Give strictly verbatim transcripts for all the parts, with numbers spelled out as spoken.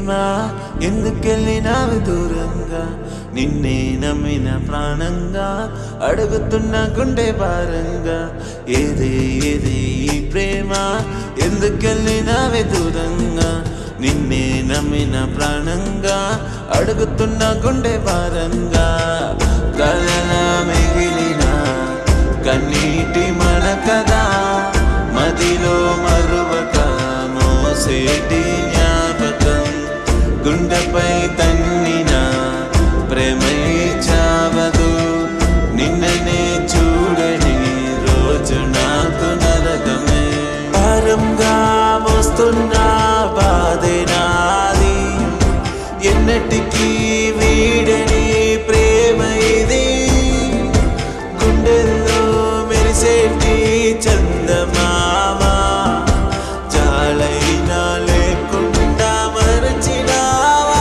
ప్రేమ ఎందుకెళ్ళినావు దూరంగా, నిన్నే నమ్మిన ప్రాణంగా అడుగుతున్న గుండె భారంగా. ఏదే ఏదే ఈ ప్రేమ ఎందుకెళ్ళినావే దూరంగా, నిన్నే నమ్మిన ప్రాణంగా అడుగుతున్న గుండె భారంగా. కలలా మిగిలిన కన్నీటి మన కదా, మదిలో మరువక మోసేటి జ్ఞాపకం. గుండెపై తన్నిన ప్రేమై చావదు, నిన్ననే చూడని రోజు నాకు నరకమే. భారంగా మోస్తున్న బాధే నాది, ఎన్నటికీ వీడని ప్రేమ ఇది. గుండెల్లో మెరిసేటి చందమామా చాలైనా లేకుండా మరచినావా,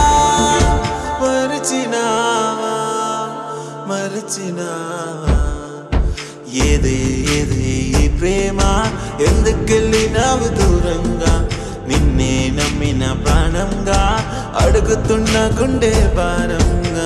మరచినావా, మరచినావా. ఏదే ఏదే ఈ ప్రేమ ఎందుకెళ్ళినావు దూరంగా, నిన్నే నమ్మిన ప్రాణంగా అడుగుతున్న గుండె భారంగా.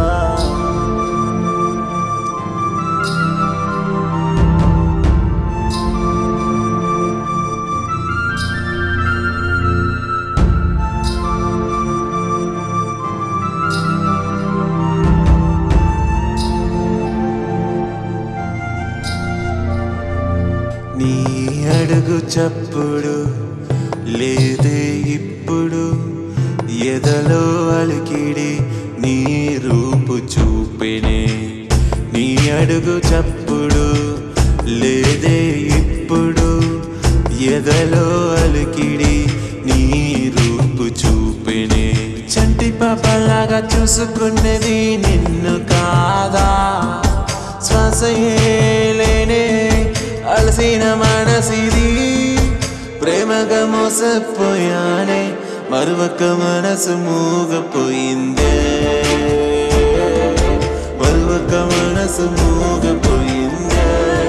నీ అడుగు చప్పుడు లేదే ఇప్పుడు, ఎదలో అలికిడి నీ రూపు చూపెనే. నీ అడుగు చప్పుడు లేదే ఇప్పుడు, ఎదలో అలికిడి నీ రూపు చూపెనే. చంటి పాపలాగా చూసుకున్నది నిన్ను కాదా, శ్వాసయేలేనే అలసిన మనసిది. ప్రేమగా మోసపోయానే మరువక మనసు మూగపోయిందే, మరువక మనసు మూగపోయిందే.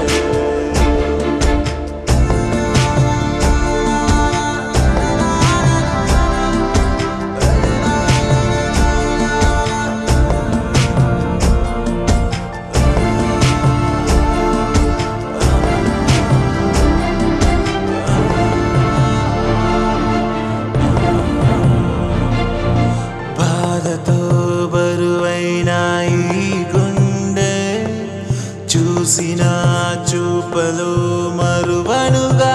బరువైన ఈ గుండె చూసిన చూపలు మరువనుగా,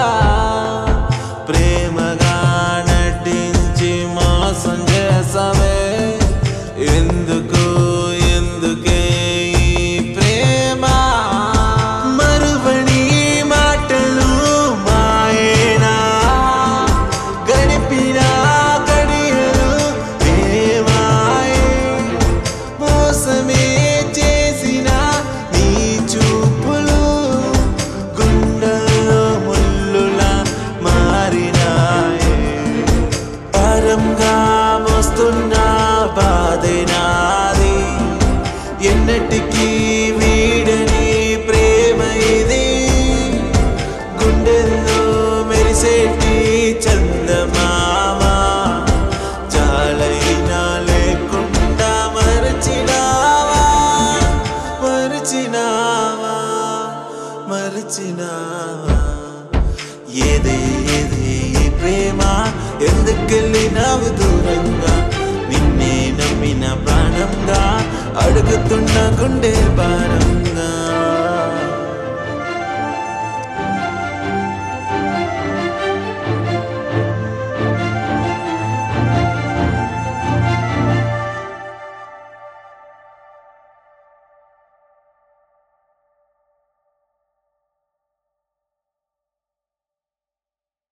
ప్రేమగా నటించి మోసం చేసవే. ఎందుకు ఎందుకే ఈ ప్రేమ, మరువని మాటలు మాయేనా, గడిపిన గడియలు చేసిన నీ చూపులు గుండెల్లో ముల్లులా మారినాయే. భారంగా మోస్తున్న బాధే నాది, ఎన్నటికీ వీడని ప్రేమ ఇది. గుండెల్లో మెరిసేటి చందమామా చాలైనా లేకుండా మరచినావా, మరచినావా, మరచినావా. ఏదే ఏదే ఈ ప్రేమ ఎందుకెళ్ళినావు దూరంగా, నిన్నే నమ్మిన ప్రాణంగా అడుగుతున్న గుండె భారంగా.